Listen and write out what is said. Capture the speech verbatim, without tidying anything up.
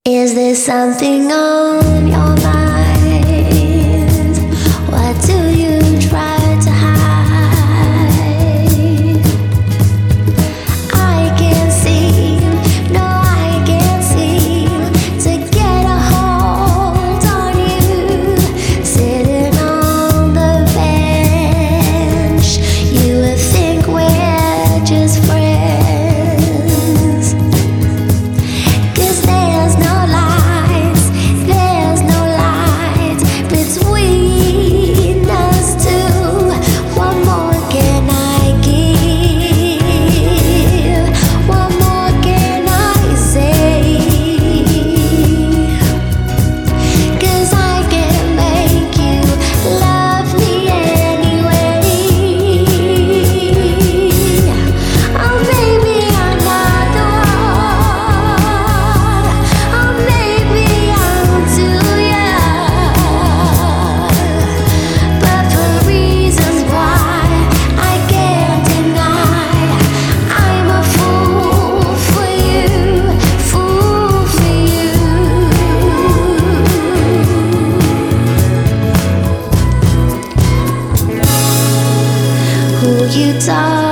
Is there something on your mind? What do you try to hide? I can't seem, no, I can't seem to get a hold on you. Sitting on the bench, you would think we're just friends. 'Cause there's no you talk